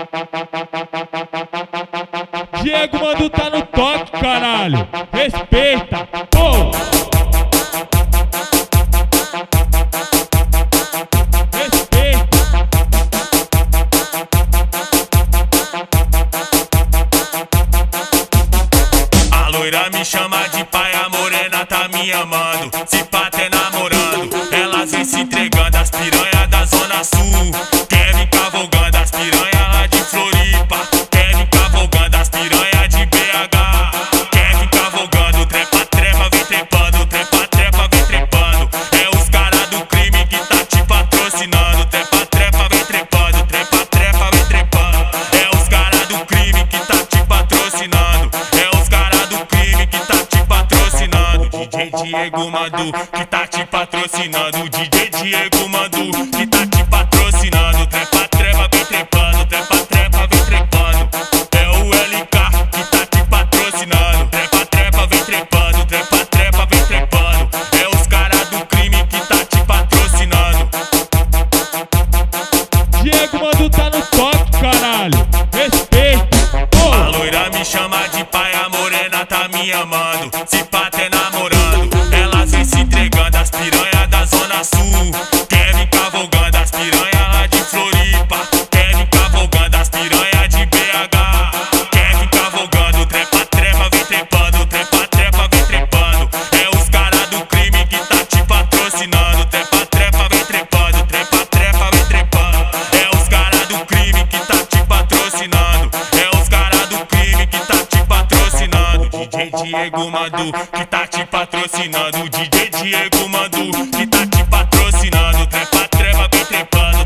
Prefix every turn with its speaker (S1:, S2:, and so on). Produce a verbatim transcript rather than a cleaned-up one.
S1: Diego Mando tá no toque, caralho. Respeita, pô. Respeita.
S2: A loira me chama de pai, a morena tá me amando. Se pá até namorando, elas vem se entregando. As piranha da Zona Sul quer vir cavalgando. As piranha lá de Floripa quer vir cavalgando. As piranha de B H quer vir cavalgando. Trepa, trepa, vem trepando. Trepa, trepa, vem trepando. É os caras do crime que tá te patrocinando. Trepa, trepa, vem trepando. Trepa, trepa, vem trepando. É os caras do crime que tá te patrocinando. É os caras do crime que tá te patrocinando. D J Diego Mando que tá te patrocinando. D J Diego Mando que tá te patrocinando. Trepa, trepa, vem trepando. Trepa, trepa, vem trepando. É o L K que tá te patrocinando. Trepa, trepa, vem trepando. Trepa, trepa, vem trepando. É os caras do crime que tá te patrocinando.
S1: Diego Mando tá no toque, caralho. Respeita, pô.
S2: A loira me chama de pai, a morena tá me amando. Se pá até namorando, elas vem se entregando. As piranha da Zona Sul quer vir cavalgando. As piranha lá de Floripa quer vir cavalgando. As piranha de B H quer vir cavalgando. Trepa, trepa, vem trepando. Trepa, trepa, vem trepando. É os caras do crime que tá te patrocinando. Trepa, trepa, vem trepando. Trepa, trepa, vem trepando. É os caras do crime que tá te patrocinando. É os caras do crime que tá te patrocinando. D J Diego Mando que tá te patrocinando. D J Diego Mando que tá te patrocinando. Trepa, trepa, vem trepando.